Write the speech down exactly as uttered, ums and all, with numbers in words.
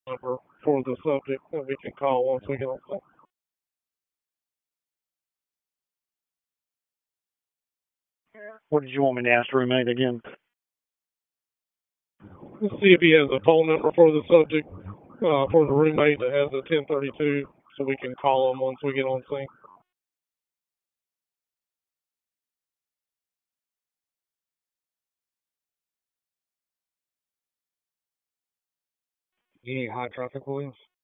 number for the subject that we can call once we get on phone. What did you want me to ask the roommate again? Let's see if he has a phone number for the subject, uh, for the roommate that has a ten thirty-two, so we can call him once we get on sync. You need high traffic, Williams?